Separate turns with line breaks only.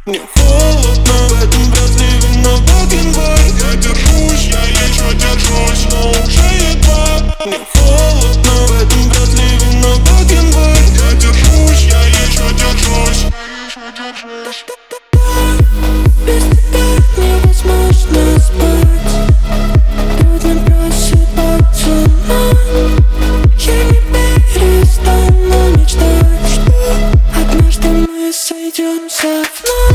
Мне холодно в этом братливе, но бэк-н-бэк. Я держусь, я еще держусь, но уже едва. Мне холодно в этом братливе, но бэк-н-бэк. Я держусь, я еще держусь.
Без тебя невозможно спать, трудно просыпаться, но я не перестану мечтать, что однажды мы сойдемся вновь.